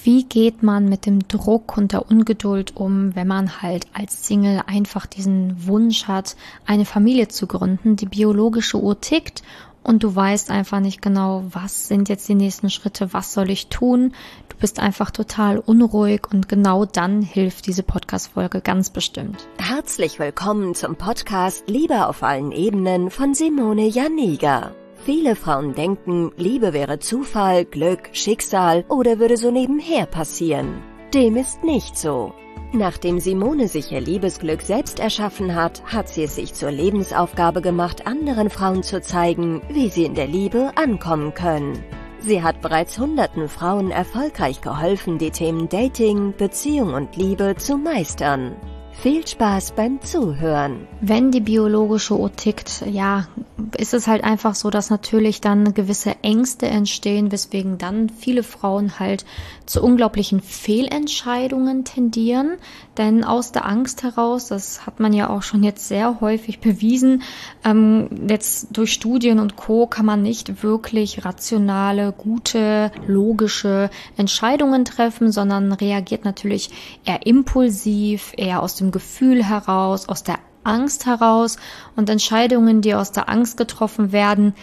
Wie geht man mit dem Druck und der Ungeduld um, wenn man halt als Single einfach diesen Wunsch hat, eine Familie zu gründen? Die biologische Uhr tickt und du weißt einfach nicht genau, was sind jetzt die nächsten Schritte, was soll ich tun? Du bist einfach total unruhig und genau dann hilft diese Podcast-Folge ganz bestimmt. Herzlich willkommen zum Podcast Liebe auf allen Ebenen von Simone Janiga. Viele Frauen denken, Liebe wäre Zufall, Glück, Schicksal oder würde so nebenher passieren. Dem ist nicht so. Nachdem Simone sich ihr Liebesglück selbst erschaffen hat, hat sie es sich zur Lebensaufgabe gemacht, anderen Frauen zu zeigen, wie sie in der Liebe ankommen können. Sie hat bereits hunderten Frauen erfolgreich geholfen, die Themen Dating, Beziehung und Liebe zu meistern. Viel Spaß beim Zuhören. Wenn die biologische Uhr tickt, ist es halt einfach so, dass natürlich dann gewisse Ängste entstehen, weswegen dann viele Frauen halt zu unglaublichen Fehlentscheidungen tendieren. Denn aus der Angst heraus, das hat man ja auch schon jetzt sehr häufig bewiesen, jetzt durch Studien und Co. kann man nicht wirklich rationale, gute, logische Entscheidungen treffen, sondern reagiert natürlich eher impulsiv, eher aus dem Gefühl heraus, aus der Angst heraus, und Entscheidungen, die aus der Angst getroffen werden,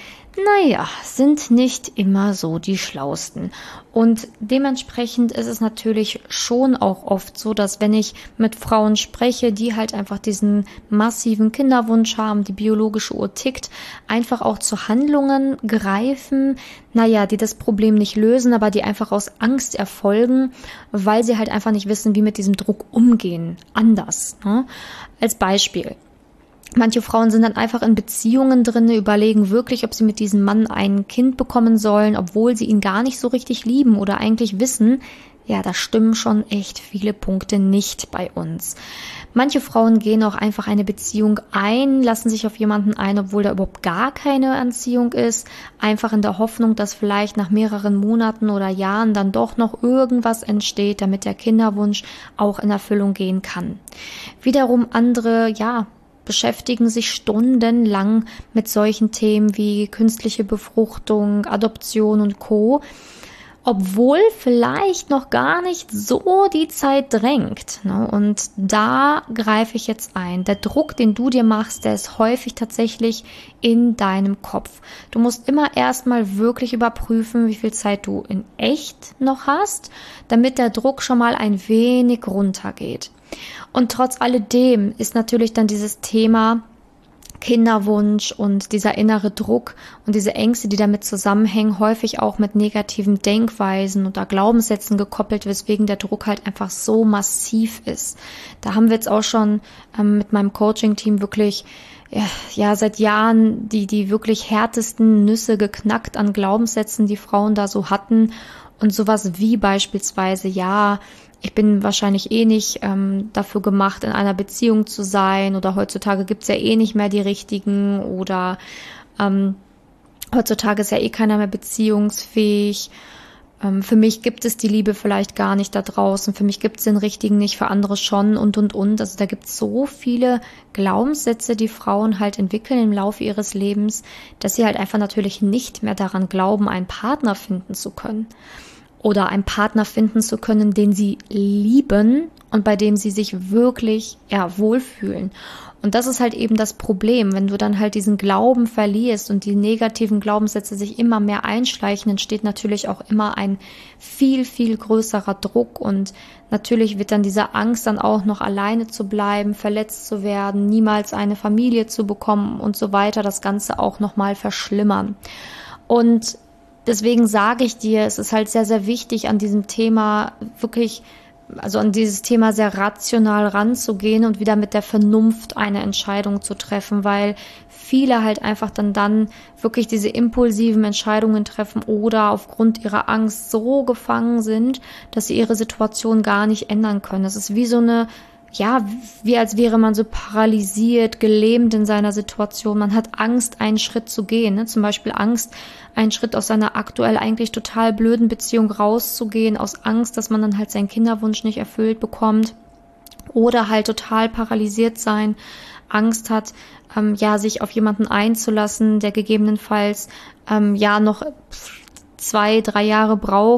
sind nicht immer so die schlausten. Und dementsprechend ist es natürlich schon auch oft so, dass wenn ich mit Frauen spreche, die halt einfach diesen massiven Kinderwunsch haben, die biologische Uhr tickt, einfach auch zu Handlungen greifen, die das Problem nicht lösen, aber die einfach aus Angst erfolgen, weil sie halt einfach nicht wissen, wie mit diesem Druck umgehen. Anders. Ne? Als Beispiel. Manche Frauen sind dann einfach in Beziehungen drin, überlegen wirklich, ob sie mit diesem Mann ein Kind bekommen sollen, obwohl sie ihn gar nicht so richtig lieben oder eigentlich wissen, da stimmen schon echt viele Punkte nicht bei uns. Manche Frauen gehen auch einfach eine Beziehung ein, lassen sich auf jemanden ein, obwohl da überhaupt gar keine Anziehung ist, einfach in der Hoffnung, dass vielleicht nach mehreren Monaten oder Jahren dann doch noch irgendwas entsteht, damit der Kinderwunsch auch in Erfüllung gehen kann. Wiederum andere, beschäftigen sich stundenlang mit solchen Themen wie künstliche Befruchtung, Adoption und Co., obwohl vielleicht noch gar nicht so die Zeit drängt. Und da greife ich jetzt ein. Der Druck, den du dir machst, der ist häufig tatsächlich in deinem Kopf. Du musst immer erstmal wirklich überprüfen, wie viel Zeit du in echt noch hast, damit der Druck schon mal ein wenig runtergeht. Und trotz alledem ist natürlich dann dieses Thema Kinderwunsch und dieser innere Druck und diese Ängste, die damit zusammenhängen, häufig auch mit negativen Denkweisen oder Glaubenssätzen gekoppelt, weswegen der Druck halt einfach so massiv ist. Da haben wir jetzt auch schon mit meinem Coaching-Team wirklich seit Jahren die wirklich härtesten Nüsse geknackt an Glaubenssätzen, die Frauen da so hatten, und sowas wie beispielsweise, ich bin wahrscheinlich nicht dafür gemacht, in einer Beziehung zu sein, oder heutzutage gibt's ja nicht mehr die richtigen, oder heutzutage ist ja keiner mehr beziehungsfähig. Für mich gibt es die Liebe vielleicht gar nicht da draußen, für mich gibt es den richtigen nicht, für andere schon und. Also da gibt es so viele Glaubenssätze, die Frauen halt entwickeln im Laufe ihres Lebens, dass sie halt einfach natürlich nicht mehr daran glauben, einen Partner finden zu können. Oder einen Partner finden zu können, den sie lieben und bei dem sie sich wirklich wohlfühlen. Und das ist halt eben das Problem, wenn du dann halt diesen Glauben verlierst und die negativen Glaubenssätze sich immer mehr einschleichen, entsteht natürlich auch immer ein viel, viel größerer Druck, und natürlich wird dann diese Angst, dann auch noch alleine zu bleiben, verletzt zu werden, niemals eine Familie zu bekommen und so weiter, das Ganze auch nochmal verschlimmern. Und deswegen sage ich dir, es ist halt sehr, sehr wichtig, an diesem Thema wirklich, an dieses Thema sehr rational ranzugehen und wieder mit der Vernunft eine Entscheidung zu treffen, weil viele halt einfach dann wirklich diese impulsiven Entscheidungen treffen oder aufgrund ihrer Angst so gefangen sind, dass sie ihre Situation gar nicht ändern können. Es ist wie so eine, wie als wäre man so paralysiert, gelähmt in seiner Situation. Man hat Angst, einen Schritt zu gehen, ne? Zum Beispiel Angst, einen Schritt aus seiner aktuell eigentlich total blöden Beziehung rauszugehen, aus Angst, dass man dann halt seinen Kinderwunsch nicht erfüllt bekommt, oder halt total paralysiert sein, Angst hat, sich auf jemanden einzulassen, der gegebenenfalls noch 2-3 Jahre braucht,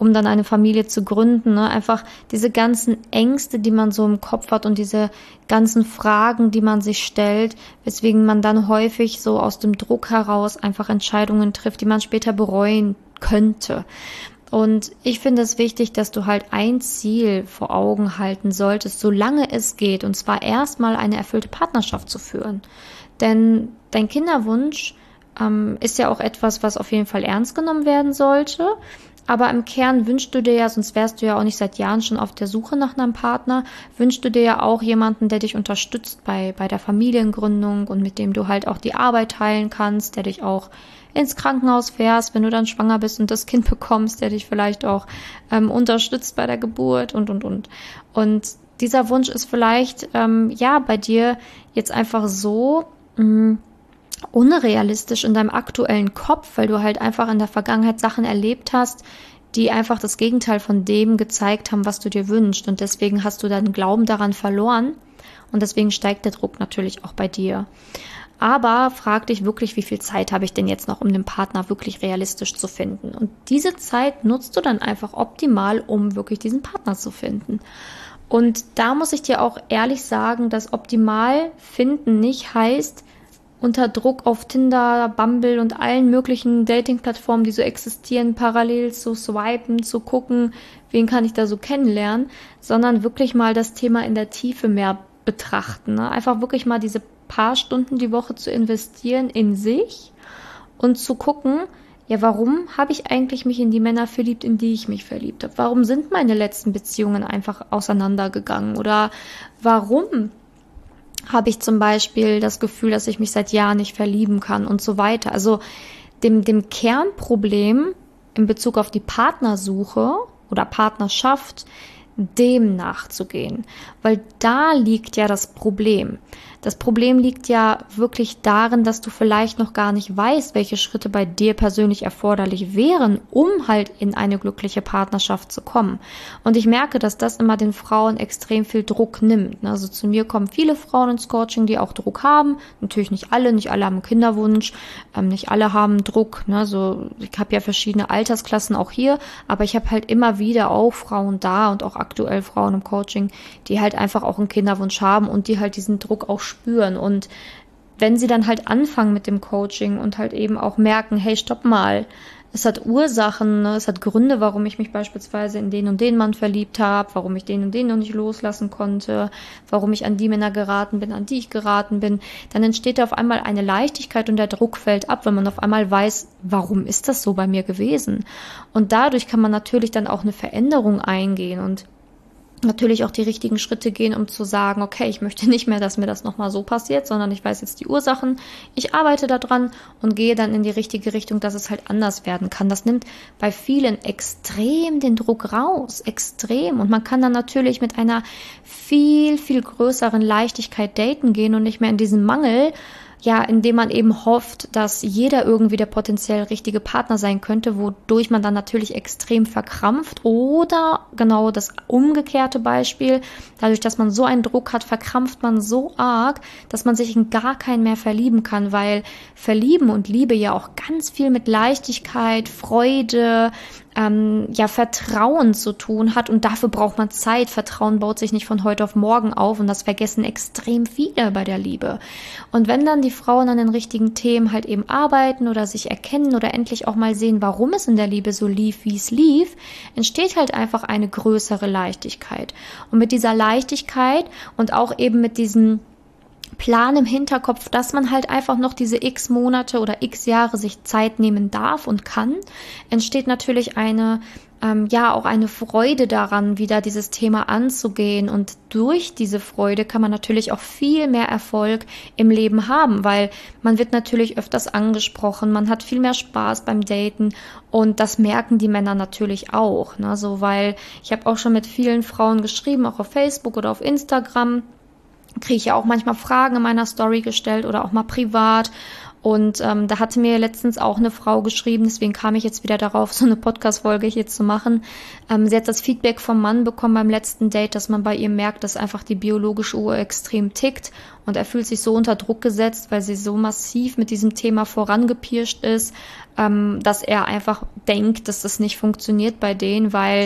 um dann eine Familie zu gründen, ne? Einfach diese ganzen Ängste, die man so im Kopf hat und diese ganzen Fragen, die man sich stellt, weswegen man dann häufig so aus dem Druck heraus einfach Entscheidungen trifft, die man später bereuen könnte. Und ich finde es wichtig, dass du halt ein Ziel vor Augen halten solltest, solange es geht, und zwar erstmal eine erfüllte Partnerschaft zu führen. Denn dein Kinderwunsch ist ja auch etwas, was auf jeden Fall ernst genommen werden sollte. Aber im Kern wünschst du dir ja, sonst wärst du ja auch nicht seit Jahren schon auf der Suche nach einem Partner, wünschst du dir ja auch jemanden, der dich unterstützt bei der Familiengründung und mit dem du halt auch die Arbeit teilen kannst, der dich auch ins Krankenhaus fährst, wenn du dann schwanger bist und das Kind bekommst, der dich vielleicht auch unterstützt bei der Geburt und. Und dieser Wunsch ist vielleicht, bei dir jetzt einfach so unrealistisch in deinem aktuellen Kopf, weil du halt einfach in der Vergangenheit Sachen erlebt hast, die einfach das Gegenteil von dem gezeigt haben, was du dir wünschst. Und deswegen hast du deinen Glauben daran verloren und deswegen steigt der Druck natürlich auch bei dir. Aber frag dich wirklich, wie viel Zeit habe ich denn jetzt noch, um den Partner wirklich realistisch zu finden? Und diese Zeit nutzt du dann einfach optimal, um wirklich diesen Partner zu finden. Und da muss ich dir auch ehrlich sagen, dass optimal finden nicht heißt, unter Druck auf Tinder, Bumble und allen möglichen Dating-Plattformen, die so existieren, parallel zu swipen, zu gucken, wen kann ich da so kennenlernen, sondern wirklich mal das Thema in der Tiefe mehr betrachten. Ne? Einfach wirklich mal diese paar Stunden die Woche zu investieren in sich und zu gucken, ja, warum habe ich eigentlich mich in die Männer verliebt, in die ich mich verliebt habe? Warum sind meine letzten Beziehungen einfach auseinandergegangen? Oder warum habe ich zum Beispiel das Gefühl, dass ich mich seit Jahren nicht verlieben kann und so weiter. Also dem Kernproblem in Bezug auf die Partnersuche oder Partnerschaft, dem nachzugehen. Weil da liegt ja das Problem. Das Problem liegt ja wirklich darin, dass du vielleicht noch gar nicht weißt, welche Schritte bei dir persönlich erforderlich wären, um halt in eine glückliche Partnerschaft zu kommen. Und ich merke, dass das immer den Frauen extrem viel Druck nimmt. Also zu mir kommen viele Frauen ins Coaching, die auch Druck haben. Natürlich nicht alle haben einen Kinderwunsch, nicht alle haben Druck. Also ich habe ja verschiedene Altersklassen auch hier, aber ich habe halt immer wieder auch Frauen da und auch aktuell Frauen im Coaching, die halt einfach auch einen Kinderwunsch haben und die halt diesen Druck auch spüren. Und wenn sie dann halt anfangen mit dem Coaching und halt eben auch merken, hey, stopp mal, es hat Ursachen, ne? Es hat Gründe, warum ich mich beispielsweise in den und den Mann verliebt habe, warum ich den und den noch nicht loslassen konnte, warum ich an die Männer geraten bin, an die ich geraten bin, dann entsteht da auf einmal eine Leichtigkeit und der Druck fällt ab, weil man auf einmal weiß, warum ist das so bei mir gewesen? Und dadurch kann man natürlich dann auch eine Veränderung eingehen und natürlich auch die richtigen Schritte gehen, um zu sagen, okay, ich möchte nicht mehr, dass mir das nochmal so passiert, sondern ich weiß jetzt die Ursachen, ich arbeite daran und gehe dann in die richtige Richtung, dass es halt anders werden kann. Das nimmt bei vielen extrem den Druck raus, extrem. Und man kann dann natürlich mit einer viel, viel größeren Leichtigkeit daten gehen und nicht mehr in diesem Mangel, ja, indem man eben hofft, dass jeder irgendwie der potenziell richtige Partner sein könnte, wodurch man dann natürlich extrem verkrampft. Oder genau das umgekehrte Beispiel, dadurch, dass man so einen Druck hat, verkrampft man so arg, dass man sich in gar keinen mehr verlieben kann, weil Verlieben und Liebe ja auch ganz viel mit Leichtigkeit, Freude, Vertrauen zu tun hat und dafür braucht man Zeit. Vertrauen baut sich nicht von heute auf morgen auf und das vergessen extrem viele bei der Liebe. Und wenn dann die Frauen an den richtigen Themen halt eben arbeiten oder sich erkennen oder endlich auch mal sehen, warum es in der Liebe so lief, wie es lief, entsteht halt einfach eine größere Leichtigkeit. Und mit dieser Leichtigkeit und auch eben mit diesem Plan im Hinterkopf, dass man halt einfach noch diese x Monate oder x Jahre sich Zeit nehmen darf und kann, entsteht natürlich auch eine Freude daran, wieder dieses Thema anzugehen. Und durch diese Freude kann man natürlich auch viel mehr Erfolg im Leben haben, weil man wird natürlich öfters angesprochen, man hat viel mehr Spaß beim Daten und das merken die Männer natürlich auch. Ne? So, weil ich habe auch schon mit vielen Frauen geschrieben, auch auf Facebook oder auf Instagram, kriege ich ja auch manchmal Fragen in meiner Story gestellt oder auch mal privat. Und da hatte mir letztens auch eine Frau geschrieben, deswegen kam ich jetzt wieder darauf, so eine Podcast-Folge hier zu machen. Sie hat das Feedback vom Mann bekommen beim letzten Date, dass man bei ihr merkt, dass einfach die biologische Uhr extrem tickt und er fühlt sich so unter Druck gesetzt, weil sie so massiv mit diesem Thema vorangepirscht ist, dass er einfach denkt, dass das nicht funktioniert bei denen, weil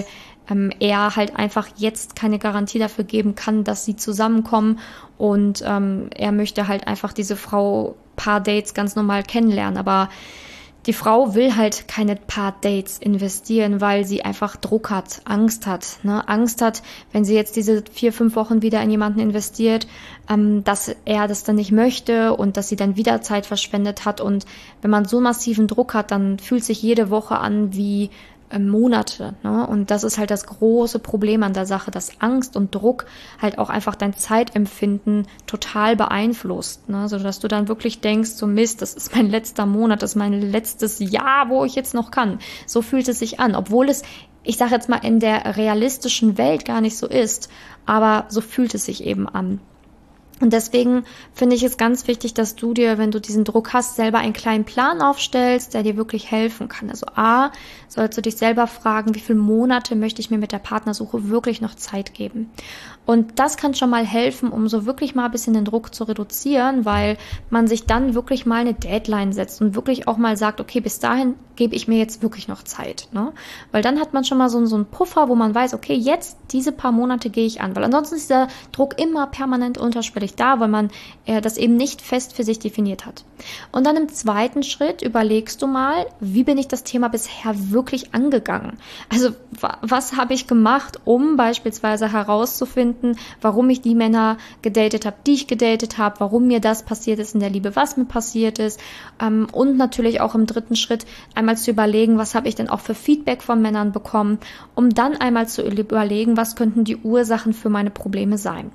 er halt einfach jetzt keine Garantie dafür geben kann, dass sie zusammenkommen und er möchte halt einfach diese Frau paar Dates ganz normal kennenlernen, aber die Frau will halt keine paar Dates investieren, weil sie einfach Druck hat, Angst hat, ne? Angst hat, wenn sie jetzt diese 4-5 Wochen wieder in jemanden investiert, dass er das dann nicht möchte und dass sie dann wieder Zeit verschwendet hat und wenn man so massiven Druck hat, dann fühlt sich jede Woche an wie Monate, ne? Und das ist halt das große Problem an der Sache, dass Angst und Druck halt auch einfach dein Zeitempfinden total beeinflusst, ne? So dass du dann wirklich denkst, so Mist, das ist mein letzter Monat, das ist mein letztes Jahr, wo ich jetzt noch kann. So fühlt es sich an, obwohl es, ich sage jetzt mal, in der realistischen Welt gar nicht so ist, aber so fühlt es sich eben an. Und deswegen finde ich es ganz wichtig, dass du dir, wenn du diesen Druck hast, selber einen kleinen Plan aufstellst, der dir wirklich helfen kann. Also A, sollst du dich selber fragen, wie viele Monate möchte ich mir mit der Partnersuche wirklich noch Zeit geben? Und das kann schon mal helfen, um so wirklich mal ein bisschen den Druck zu reduzieren, weil man sich dann wirklich mal eine Deadline setzt und wirklich auch mal sagt, okay, bis dahin gebe ich mir jetzt wirklich noch Zeit, ne? Weil dann hat man schon mal so einen Puffer, wo man weiß, okay, jetzt diese paar Monate gehe ich an, weil ansonsten ist dieser Druck immer permanent unterschwellig da, weil man das eben nicht fest für sich definiert hat. Und dann im zweiten Schritt überlegst du mal, wie bin ich das Thema bisher wirklich angegangen? Also was habe ich gemacht, um beispielsweise herauszufinden, warum ich die Männer gedatet habe, die ich gedatet habe, warum mir das passiert ist in der Liebe, was mir passiert ist, und natürlich auch im dritten Schritt einmal zu überlegen, was habe ich denn auch für Feedback von Männern bekommen, um dann einmal zu überlegen, was könnten die Ursachen für meine Probleme sein.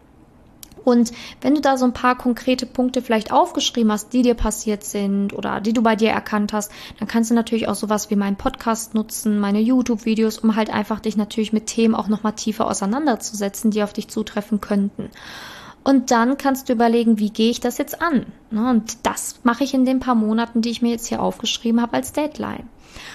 Und wenn du da so ein paar konkrete Punkte vielleicht aufgeschrieben hast, die dir passiert sind oder die du bei dir erkannt hast, dann kannst du natürlich auch sowas wie meinen Podcast nutzen, meine YouTube-Videos, um halt einfach dich natürlich mit Themen auch nochmal tiefer auseinanderzusetzen, die auf dich zutreffen könnten. Und dann kannst du überlegen, wie gehe ich das jetzt an? Und das mache ich in den paar Monaten, die ich mir jetzt hier aufgeschrieben habe als Deadline.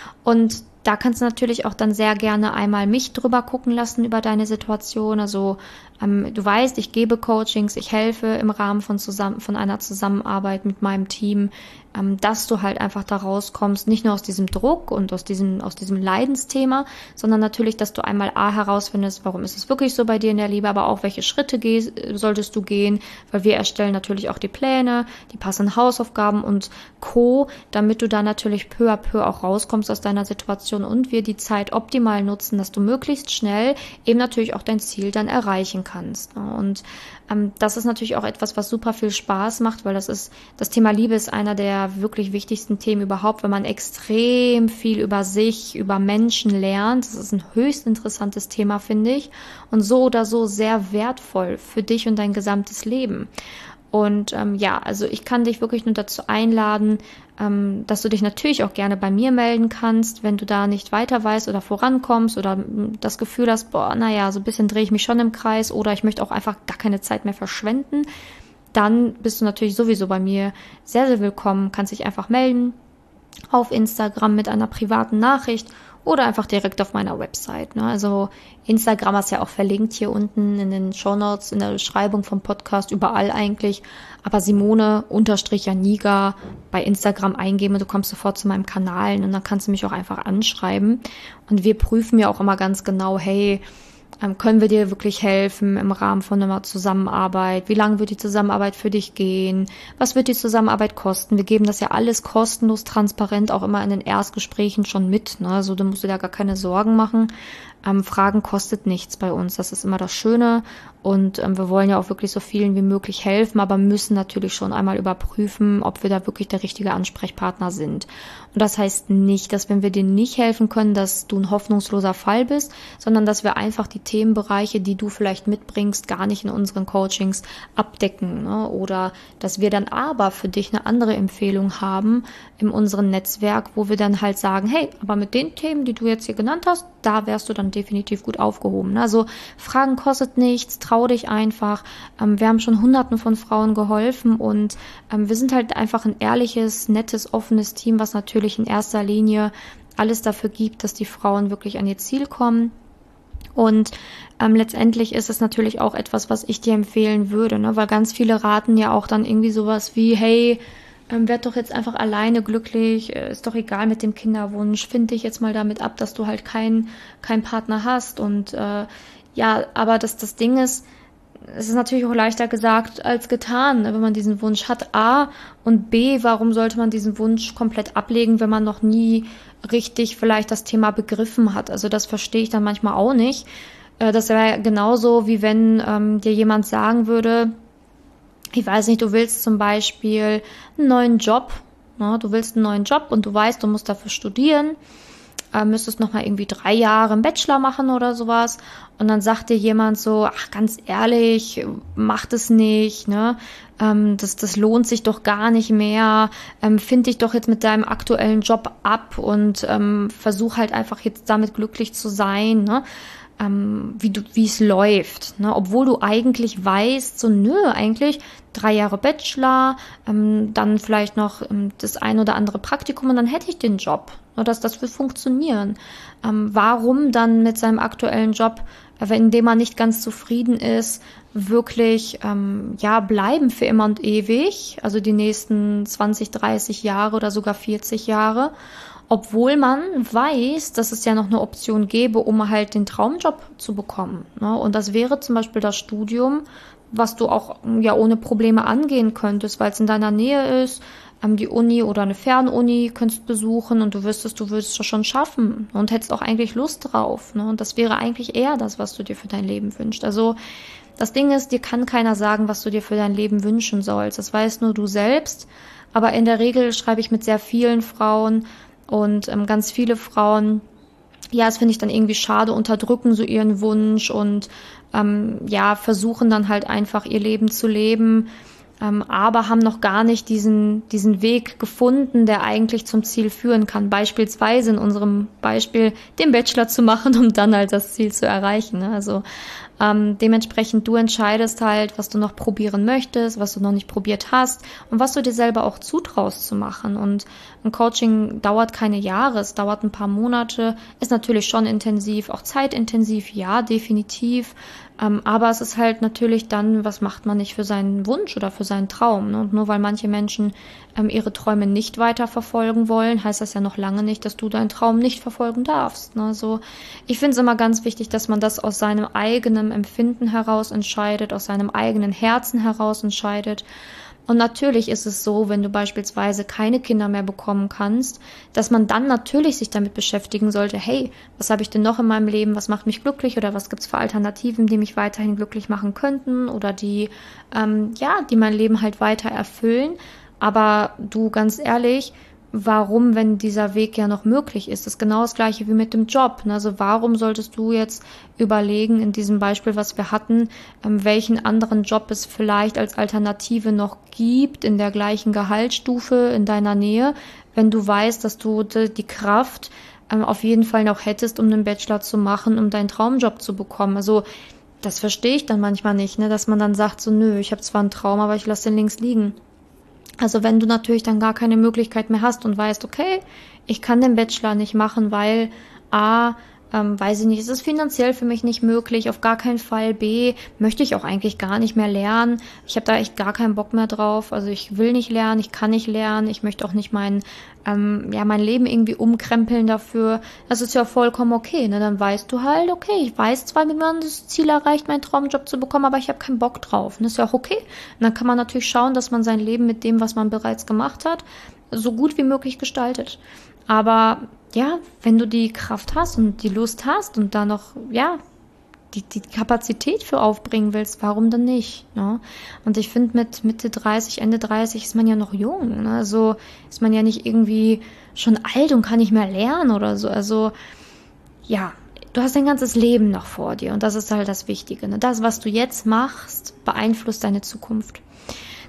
Und da kannst du natürlich auch dann sehr gerne einmal mich drüber gucken lassen über deine Situation. Also du weißt, ich gebe Coachings, ich helfe im Rahmen von einer Zusammenarbeit mit meinem Team, dass du halt einfach da rauskommst, nicht nur aus diesem Druck und aus diesem Leidensthema, sondern natürlich, dass du einmal herausfindest, warum ist es wirklich so bei dir in der Liebe, aber auch welche Schritte solltest du gehen, weil wir erstellen natürlich auch die Pläne, die passenden Hausaufgaben und Co., damit du da natürlich peu à peu auch rauskommst aus deiner Situation und wir die Zeit optimal nutzen, dass du möglichst schnell eben natürlich auch dein Ziel dann erreichen kannst. Und das ist natürlich auch etwas, was super viel Spaß macht, weil das Thema Liebe ist einer der wirklich wichtigsten Themen überhaupt, wenn man extrem viel über sich, über Menschen lernt. Das ist ein höchst interessantes Thema, finde ich, und so oder so sehr wertvoll für dich und dein gesamtes Leben. Und also ich kann dich wirklich nur dazu einladen, dass du dich natürlich auch gerne bei mir melden kannst, wenn du da nicht weiter weißt oder vorankommst oder das Gefühl hast, so ein bisschen drehe ich mich schon im Kreis oder ich möchte auch einfach gar keine Zeit mehr verschwenden, dann bist du natürlich sowieso bei mir sehr, sehr willkommen, kannst dich einfach melden auf Instagram mit einer privaten Nachricht oder einfach direkt auf meiner Website. Ne? Also Instagram ist ja auch verlinkt hier unten in den Shownotes, in der Beschreibung vom Podcast, überall eigentlich. Aber Simone_Janiga bei Instagram eingeben und du kommst sofort zu meinem Kanal und dann kannst du mich auch einfach anschreiben. Und wir prüfen ja auch immer ganz genau, hey, können wir dir wirklich helfen im Rahmen von einer Zusammenarbeit? Wie lange wird die Zusammenarbeit für dich gehen? Was wird die Zusammenarbeit kosten? Wir geben das ja alles kostenlos, transparent, auch immer in den Erstgesprächen schon mit. Ne? Also du musst dir da gar keine Sorgen machen. Fragen kostet nichts bei uns. Das ist immer das Schöne. Und wir wollen ja auch wirklich so vielen wie möglich helfen, aber müssen natürlich schon einmal überprüfen, ob wir da wirklich der richtige Ansprechpartner sind. Und das heißt nicht, dass wenn wir dir nicht helfen können, dass du ein hoffnungsloser Fall bist, sondern dass wir einfach die Themenbereiche, die du vielleicht mitbringst, gar nicht in unseren Coachings abdecken. Ne? Oder dass wir dann aber für dich eine andere Empfehlung haben in unserem Netzwerk, wo wir dann halt sagen, hey, aber mit den Themen, die du jetzt hier genannt hast, da wärst du dann definitiv gut aufgehoben. Also Fragen kostet nichts, trau dich einfach. Wir haben schon Hunderten von Frauen geholfen und wir sind halt einfach ein ehrliches, nettes, offenes Team, was natürlich in erster Linie alles dafür gibt, dass die Frauen wirklich an ihr Ziel kommen. Und letztendlich ist es natürlich auch etwas, was ich dir empfehlen würde, ne? Weil ganz viele raten ja auch dann irgendwie sowas wie, hey, werd doch jetzt einfach alleine glücklich, ist doch egal mit dem Kinderwunsch, find dich jetzt mal damit ab, dass du halt keinen Partner hast. Und aber das Ding ist, es ist natürlich auch leichter gesagt als getan, ne, wenn man diesen Wunsch hat. A und B, warum sollte man diesen Wunsch komplett ablegen, wenn man noch nie richtig vielleicht das Thema begriffen hat? Also das verstehe ich dann manchmal auch nicht. Das wäre genauso, wie wenn dir jemand sagen würde, ich weiß nicht, du willst zum Beispiel einen neuen Job, ne? Du willst einen neuen Job und du weißt, du musst dafür studieren, müsstest noch mal irgendwie 3 Jahre einen Bachelor machen oder sowas und dann sagt dir jemand so, ach ganz ehrlich, mach das nicht, ne? Das lohnt sich doch gar nicht mehr, find dich doch jetzt mit deinem aktuellen Job ab und versuch halt einfach jetzt damit glücklich zu sein, ne? Wie es läuft, ne? Obwohl du eigentlich weißt, so eigentlich 3 Jahre Bachelor, dann vielleicht noch das ein oder andere Praktikum und dann hätte ich den Job. Nur das wird funktionieren. Warum dann mit seinem aktuellen Job, in dem man nicht ganz zufrieden ist, wirklich bleiben für immer und ewig, also die nächsten 20, 30 Jahre oder sogar 40 Jahre, obwohl man weiß, dass es ja noch eine Option gäbe, um halt den Traumjob zu bekommen, ne? Und das wäre zum Beispiel das Studium, was du auch ja ohne Probleme angehen könntest, weil es in deiner Nähe ist, die Uni oder eine Fernuni könntest besuchen und du würdest es schon schaffen und hättest auch eigentlich Lust drauf, ne? Und das wäre eigentlich eher das, was du dir für dein Leben wünschst. Also das Ding ist, dir kann keiner sagen, was du dir für dein Leben wünschen sollst. Das weißt nur du selbst. Aber in der Regel schreibe ich mit sehr vielen Frauen und ganz viele Frauen, ja, das finde ich dann irgendwie schade, unterdrücken so ihren Wunsch und versuchen dann halt einfach ihr Leben zu leben, aber haben noch gar nicht diesen Weg gefunden, der eigentlich zum Ziel führen kann. Beispielsweise in unserem Beispiel den Bachelor zu machen, um dann halt das Ziel zu erreichen, ne? Also dementsprechend, du entscheidest halt, was du noch probieren möchtest, was du noch nicht probiert hast und was du dir selber auch zutraust zu machen. Und ein Coaching dauert keine Jahre, es dauert ein paar Monate, ist natürlich schon intensiv, auch zeitintensiv, ja, definitiv. Aber es ist halt natürlich dann, was macht man nicht für seinen Wunsch oder für seinen Traum, ne? Und nur weil manche Menschen ihre Träume nicht weiter verfolgen wollen, heißt das ja noch lange nicht, dass du deinen Traum nicht verfolgen darfst, ne? So, ich finde es immer ganz wichtig, dass man das aus seinem eigenen Empfinden heraus entscheidet, aus seinem eigenen Herzen heraus entscheidet. Und natürlich ist es so, wenn du beispielsweise keine Kinder mehr bekommen kannst, dass man dann natürlich sich damit beschäftigen sollte, hey, was habe ich denn noch in meinem Leben, was macht mich glücklich oder was gibt's für Alternativen, die mich weiterhin glücklich machen könnten oder die mein Leben halt weiter erfüllen. Aber du, ganz ehrlich, warum, wenn dieser Weg ja noch möglich ist? Das ist genau das Gleiche wie mit dem Job, ne? Also warum solltest du jetzt überlegen, in diesem Beispiel, was wir hatten, welchen anderen Job es vielleicht als Alternative noch gibt, in der gleichen Gehaltsstufe in deiner Nähe, wenn du weißt, dass du die Kraft auf jeden Fall noch hättest, um einen Bachelor zu machen, um deinen Traumjob zu bekommen. Also das verstehe ich dann manchmal nicht, ne? Dass man dann sagt so, nö, ich habe zwar einen Traum, aber ich lasse den links liegen. Also wenn du natürlich dann gar keine Möglichkeit mehr hast und weißt, okay, ich kann den Bachelor nicht machen, weil weiß ich nicht, es ist finanziell für mich nicht möglich, auf gar keinen Fall. B, möchte ich auch eigentlich gar nicht mehr lernen. Ich habe da echt gar keinen Bock mehr drauf. Also ich will nicht lernen, ich kann nicht lernen, ich möchte auch nicht mein Leben irgendwie umkrempeln dafür. Das ist ja vollkommen okay, ne? Dann weißt du halt, okay, ich weiß zwar, wie man das Ziel erreicht, meinen Traumjob zu bekommen, aber ich habe keinen Bock drauf. Und das ist ja auch okay. Und dann kann man natürlich schauen, dass man sein Leben mit dem, was man bereits gemacht hat, so gut wie möglich gestaltet. Aber ja, wenn du die Kraft hast und die Lust hast und da noch, die Kapazität für aufbringen willst, warum dann nicht, ne? Und ich finde, mit Mitte 30, Ende 30 ist man ja noch jung, ne? Also ist man ja nicht irgendwie schon alt und kann nicht mehr lernen oder so. Also, ja, du hast dein ganzes Leben noch vor dir und das ist halt das Wichtige, ne? Das, was du jetzt machst, beeinflusst deine Zukunft.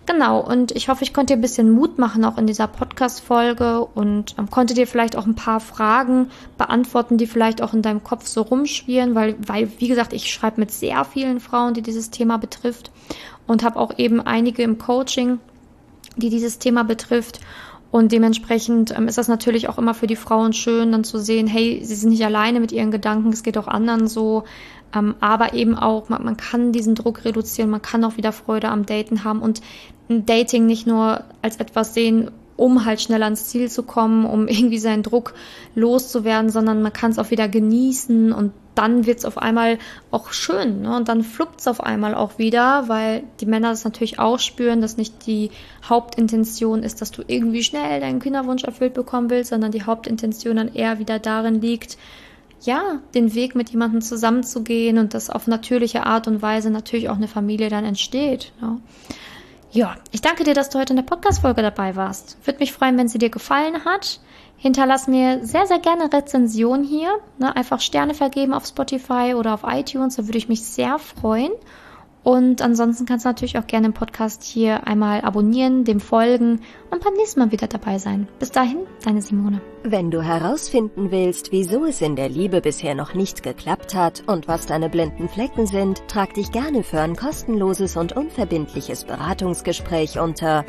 Genau, und ich hoffe, ich konnte dir ein bisschen Mut machen, auch in dieser Podcast-Folge und konnte dir vielleicht auch ein paar Fragen beantworten, die vielleicht auch in deinem Kopf so rumschwirren, weil wie gesagt, ich schreibe mit sehr vielen Frauen, die dieses Thema betrifft und habe auch eben einige im Coaching, die dieses Thema betrifft. Und dementsprechend ist das natürlich auch immer für die Frauen schön, dann zu sehen, hey, sie sind nicht alleine mit ihren Gedanken, es geht auch anderen so. Aber eben auch, man kann diesen Druck reduzieren, man kann auch wieder Freude am Daten haben und ein Dating nicht nur als etwas sehen, um halt schneller ans Ziel zu kommen, um irgendwie seinen Druck loszuwerden, sondern man kann es auch wieder genießen und dann wird es auf einmal auch schön, ne? Und dann fluppt es auf einmal auch wieder, weil die Männer das natürlich auch spüren, dass nicht die Hauptintention ist, dass du irgendwie schnell deinen Kinderwunsch erfüllt bekommen willst, sondern die Hauptintention dann eher wieder darin liegt, ja, den Weg mit jemandem zusammenzugehen und dass auf natürliche Art und Weise natürlich auch eine Familie dann entsteht. Ne? Ja, ich danke dir, dass du heute in der Podcast-Folge dabei warst. Würde mich freuen, wenn sie dir gefallen hat. Hinterlass mir sehr, sehr gerne Rezension hier. Ne? Einfach Sterne vergeben auf Spotify oder auf iTunes, da würde ich mich sehr freuen. Und ansonsten kannst du natürlich auch gerne den Podcast hier einmal abonnieren, dem folgen und beim nächsten Mal wieder dabei sein. Bis dahin, deine Simone. Wenn du herausfinden willst, wieso es in der Liebe bisher noch nicht geklappt hat und was deine blinden Flecken sind, trag dich gerne für ein kostenloses und unverbindliches Beratungsgespräch unter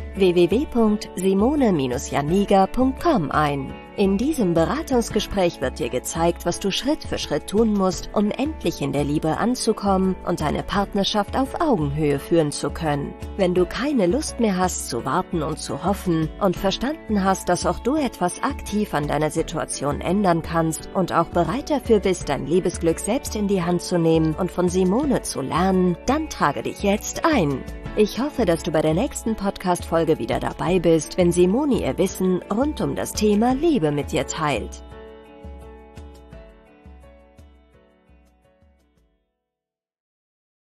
www.simone-janiga.com ein. In diesem Beratungsgespräch wird dir gezeigt, was du Schritt für Schritt tun musst, um endlich in der Liebe anzukommen und deine Partnerschaft auf Augenhöhe führen zu können. Wenn du keine Lust mehr hast zu warten und zu hoffen und verstanden hast, dass auch du etwas aktiv an deiner Situation ändern kannst und auch bereit dafür bist, dein Liebesglück selbst in die Hand zu nehmen und von Simone zu lernen, dann trage dich jetzt ein. Ich hoffe, dass du bei der nächsten Podcast-Folge wieder dabei bist, wenn Simone ihr Wissen rund um das Thema Liebe mit dir teilt.